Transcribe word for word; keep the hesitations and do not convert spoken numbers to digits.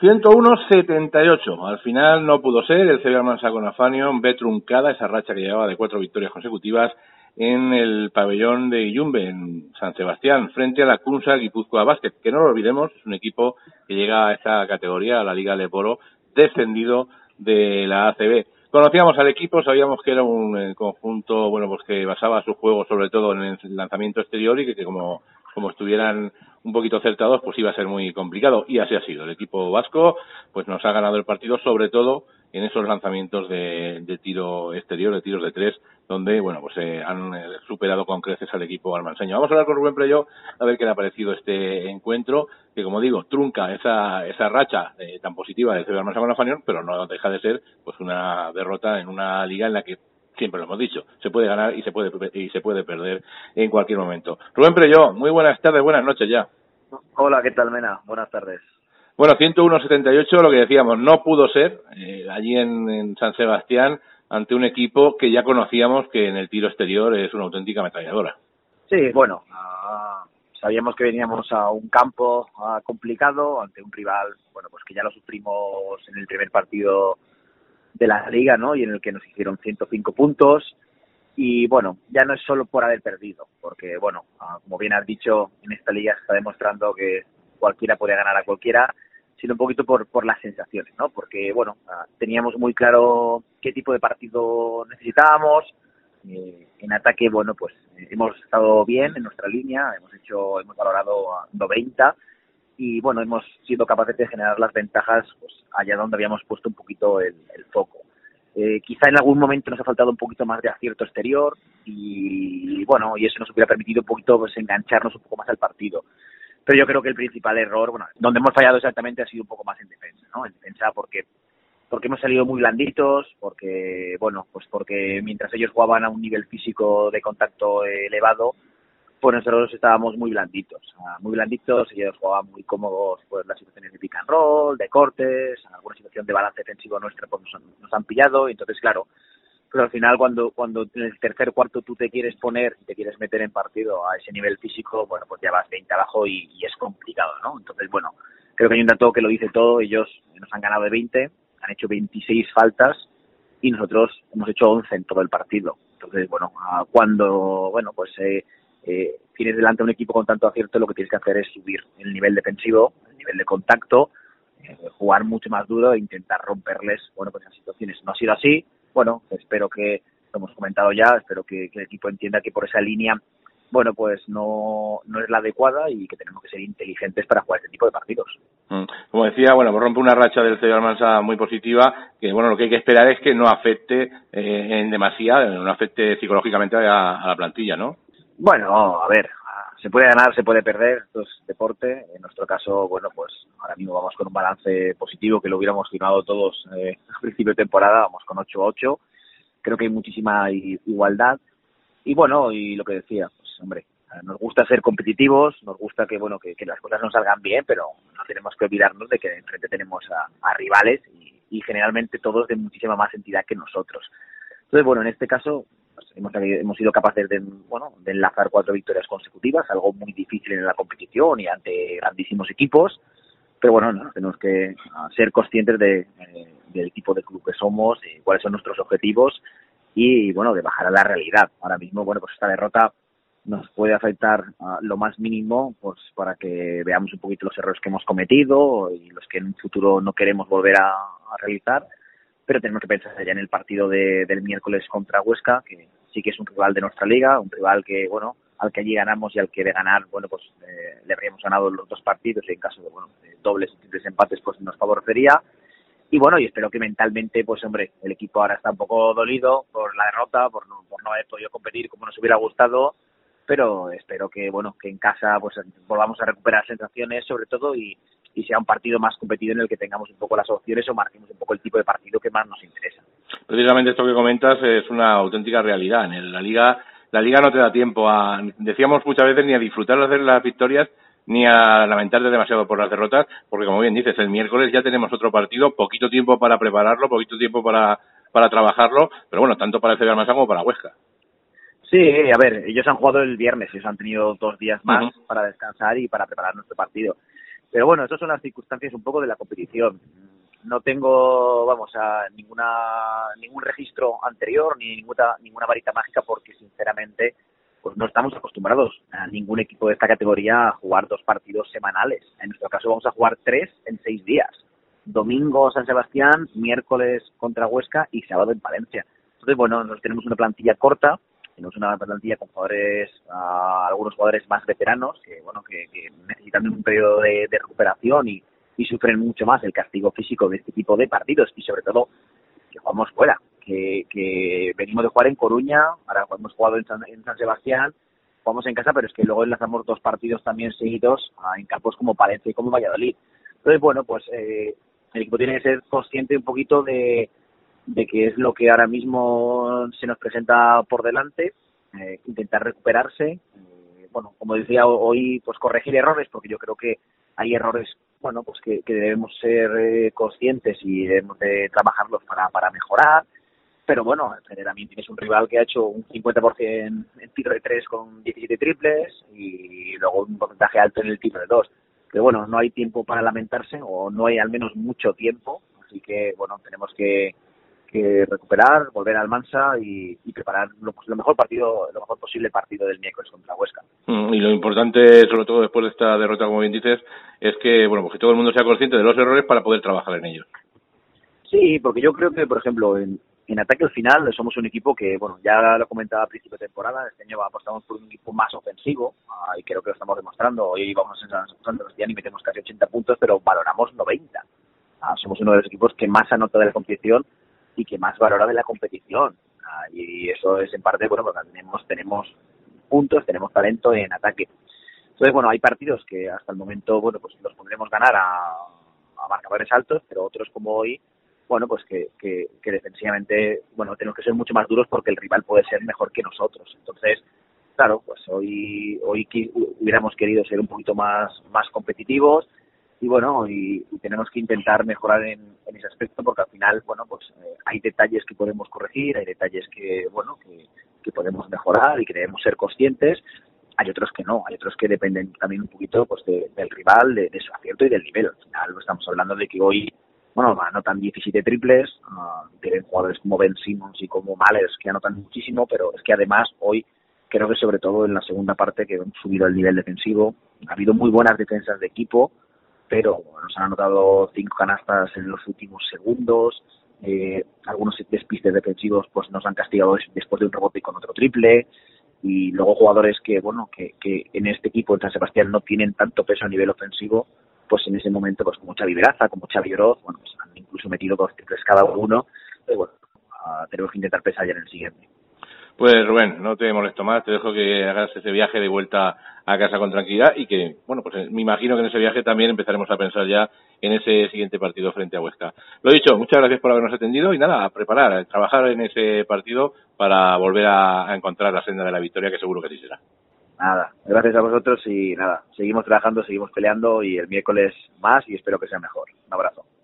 ciento uno setenta y ocho. Al final no pudo ser. El Sevilla Almansa con Afanion ve truncada esa racha que llevaba de cuatro victorias consecutivas en el pabellón de Illumbe, en San Sebastián, frente a la Kunsa Guipúzcoa Basket, que no lo olvidemos, es un equipo que llega a esta categoría, a la Liga Leporo, descendido de la A C B. Conocíamos al equipo, sabíamos que era un eh, conjunto, bueno, pues que basaba su juego sobre todo en el lanzamiento exterior y que, que como, como estuvieran un poquito acertados, pues iba a ser muy complicado. Y así ha sido. El equipo vasco, pues nos ha ganado el partido, sobre todo en esos lanzamientos de, de tiro exterior, de tiros de tres, donde, bueno, pues eh, han eh, superado con creces al equipo almanseño. Vamos a hablar con Rubén Prelló a ver qué le ha parecido este encuentro, que como digo, trunca esa esa racha eh, tan positiva del Sevilla Almansa con Afanion, pero no deja de ser pues una derrota en una liga en la que siempre lo hemos dicho, se puede ganar y se puede y se puede perder en cualquier momento. Rubén Prelló, muy buenas tardes, buenas noches ya. Hola, ¿qué tal, Mena? Buenas tardes. Bueno, ciento uno setenta y ocho, lo que decíamos, no pudo ser eh, allí en, en San Sebastián ante un equipo que ya conocíamos que en el tiro exterior es una auténtica ametralladora. Sí, bueno, uh, sabíamos que veníamos a un campo uh, complicado ante un rival, bueno, pues que ya lo sufrimos en el primer partido de la liga, ¿no? Y en el que nos hicieron ciento cinco puntos. Y bueno, ya no es solo por haber perdido, porque bueno, uh, como bien has dicho, en esta liga se está demostrando que cualquiera puede ganar a cualquiera, sino un poquito por por las sensaciones, ¿no? Porque bueno, uh, teníamos muy claro qué tipo de partido necesitábamos. Eh, en ataque, bueno, pues eh, hemos estado bien en nuestra línea, hemos hecho, hemos valorado a noventa y bueno, hemos sido capaces de generar las ventajas pues allá donde habíamos puesto un poquito el, el foco. Eh, quizá en algún momento nos ha faltado un poquito más de acierto exterior y bueno, y eso nos hubiera permitido un poquito pues engancharnos un poco más al partido. Pero yo creo que el principal error, bueno, donde hemos fallado exactamente ha sido un poco más en defensa, ¿no? En defensa porque porque hemos salido muy blanditos, porque, bueno, pues porque mientras ellos jugaban a un nivel físico de contacto elevado, pues nosotros estábamos muy blanditos, muy blanditos y ellos jugaban muy cómodos pues las situaciones de pick and roll, de cortes, en alguna situación de balance defensivo nuestra pues nos han, nos han pillado y entonces claro, pues al final cuando cuando en el tercer cuarto tú te quieres poner y te quieres meter en partido a ese nivel físico, bueno, pues ya vas veinte abajo y, y es complicado, ¿no? Entonces, bueno, creo que hay un dato que lo dice todo, ellos nos han ganado de veinte, han hecho veintiséis faltas y nosotros hemos hecho once en todo el partido. Entonces, bueno, cuando, bueno, pues eh, eh, tienes delante a un equipo con tanto acierto, lo que tienes que hacer es subir el nivel defensivo, el nivel de contacto, eh, jugar mucho más duro e intentar romperles, bueno, pues esas situaciones. No ha sido así. Bueno, espero que, lo hemos comentado ya, espero que, que el equipo entienda que por esa línea, bueno, pues no, no es la adecuada y que tenemos que ser inteligentes para jugar este tipo de partidos. Como decía, bueno, pues rompe una racha del Sevilla Almansa muy positiva, que bueno, lo que hay que esperar es que no afecte eh, en demasía, no afecte psicológicamente a, a la plantilla, ¿no? Bueno, a ver, se puede ganar, se puede perder, esto es deporte. En nuestro caso, bueno, pues ahora mismo vamos con un balance positivo que lo hubiéramos firmado todos eh, a principio de temporada, vamos con ocho ocho. Creo que hay muchísima igualdad. Y bueno, y lo que decía, pues hombre, nos gusta ser competitivos, nos gusta que bueno que, que las cosas nos salgan bien, pero no tenemos que olvidarnos de que enfrente tenemos a, a rivales y, y generalmente todos de muchísima más entidad que nosotros. Entonces, bueno, en este caso pues, hemos, hemos sido capaces de bueno de enlazar cuatro victorias consecutivas, algo muy difícil en la competición y ante grandísimos equipos, pero bueno, no, tenemos que ser conscientes de, eh, del tipo de club que somos, y cuáles son nuestros objetivos y bueno, de bajar a la realidad. Ahora mismo, bueno, pues esta derrota nos puede afectar uh, lo más mínimo pues para que veamos un poquito los errores que hemos cometido y los que en un futuro no queremos volver a, a realizar, pero tenemos que pensar ya en el partido de, del miércoles contra Huesca, que sí que es un rival de nuestra liga, un rival que, bueno, al que allí ganamos y al que de ganar, bueno, pues eh, le habríamos ganado los dos partidos y en caso de, bueno, de dobles y triples empates pues nos favorecería. Y bueno, y espero que mentalmente, pues hombre, el equipo ahora está un poco dolido por la derrota, por no, por no haber podido competir como nos hubiera gustado, pero espero que, bueno, que en casa pues volvamos a recuperar sensaciones sobre todo y, y sea un partido más competido en el que tengamos un poco las opciones o marquemos un poco el tipo de partido que más nos interesa. Precisamente esto que comentas es una auténtica realidad. En la liga, la liga no te da tiempo a, decíamos muchas veces, ni a disfrutar de hacer las victorias, ni a lamentarte demasiado por las derrotas, porque como bien dices, el miércoles ya tenemos otro partido, poquito tiempo para prepararlo, poquito tiempo para para trabajarlo, pero bueno, tanto para el Sevilla Almansa como para Huesca. Sí, a ver, ellos han jugado el viernes, ellos han tenido dos días más uh-huh. para descansar y para preparar nuestro partido. Pero bueno, estas son las circunstancias un poco de la competición. No tengo, vamos, a ninguna ningún registro anterior ni ninguna ninguna varita mágica porque sinceramente pues no estamos acostumbrados a ningún equipo de esta categoría a jugar dos partidos semanales. En nuestro caso vamos a jugar tres en seis días. Domingo San Sebastián, miércoles contra Huesca y sábado en Palencia. Entonces, bueno, nosotros tenemos una plantilla corta, tenemos una plantilla con jugadores, uh, algunos jugadores más veteranos que, bueno, que, que necesitan un periodo de, de recuperación y, y sufren mucho más el castigo físico de este tipo de partidos y sobre todo que jugamos fuera, que, que venimos de jugar en Coruña, ahora hemos jugado en San, en San Sebastián, jugamos en casa, pero es que luego enlazamos dos partidos también seguidos uh, en campos como Palencia y como Valladolid. Entonces, bueno, pues eh, el equipo tiene que ser consciente un poquito de, de qué es lo que ahora mismo se nos presenta por delante, eh, intentar recuperarse, eh, bueno, como decía hoy, pues corregir errores, porque yo creo que hay errores, bueno, pues que, que debemos ser eh, conscientes y debemos de trabajarlos para, para mejorar, pero bueno, también tienes un rival que ha hecho un cincuenta por ciento en tiro de tres con diecisiete triples y luego un porcentaje alto en el tiro de dos. Pero bueno, no hay tiempo para lamentarse o no hay al menos mucho tiempo, así que bueno, tenemos que, que recuperar, volver al Almansa y, y preparar lo, lo mejor partido, lo mejor posible partido del miércoles contra Huesca. Y lo importante, sobre todo después de esta derrota, como bien dices, es que bueno, pues que todo el mundo sea consciente de los errores para poder trabajar en ellos. Sí, porque yo creo que, por ejemplo, en, en ataque al final somos un equipo que, bueno, ya lo comentaba a principio de temporada, este año apostamos por un equipo más ofensivo uh, y creo que lo estamos demostrando. Hoy vamos a San Sebastián y metemos casi ochenta puntos, pero valoramos noventa. Uh, somos uno de los equipos que más anota de la competición y que más valora de la competición. Uh, y eso es en parte, bueno, porque tenemos, tenemos puntos, tenemos talento en ataque. Entonces, bueno, hay partidos que hasta el momento, bueno, pues los podremos ganar a, a marcadores altos, pero otros como hoy, bueno, pues que, que, que defensivamente, bueno, tenemos que ser mucho más duros porque el rival puede ser mejor que nosotros. Entonces, claro, pues hoy hoy hubiéramos querido ser un poquito más más competitivos y bueno, y, y tenemos que intentar mejorar en, en ese aspecto porque al final, bueno, pues eh, hay detalles que podemos corregir, hay detalles que, bueno, que, que podemos mejorar y que debemos ser conscientes. Hay otros que no, hay otros que dependen también un poquito pues de, del rival, de, de su acierto y del nivel. Al final estamos hablando de que hoy, bueno, anotan diecisiete triples, uh, tienen jugadores como Ben Simmons y como Mallers que anotan muchísimo, pero es que además hoy creo que sobre todo en la segunda parte que hemos subido el nivel defensivo, ha habido muy buenas defensas de equipo, pero nos han anotado cinco canastas en los últimos segundos, eh, algunos despistes defensivos pues nos han castigado después de un rebote y con otro triple, y luego jugadores que, bueno, que, que en este equipo en San Sebastián no tienen tanto peso a nivel ofensivo, pues en ese momento, pues como Xavi Veraza, como Xavi Oroz, bueno, pues han incluso metido dos triples cada uno, pero bueno, uh, tenemos que intentar pesar ya en el siguiente. Pues Rubén, no te molesto más, te dejo que hagas ese viaje de vuelta a casa con tranquilidad y que, bueno, pues me imagino que en ese viaje también empezaremos a pensar ya en ese siguiente partido frente a Huesca. Lo dicho, muchas gracias por habernos atendido y nada, a preparar, a trabajar en ese partido para volver a, a encontrar la senda de la victoria, que seguro que sí será. Nada, gracias a vosotros y nada, seguimos trabajando, seguimos peleando y el miércoles más y espero que sea mejor. Un abrazo.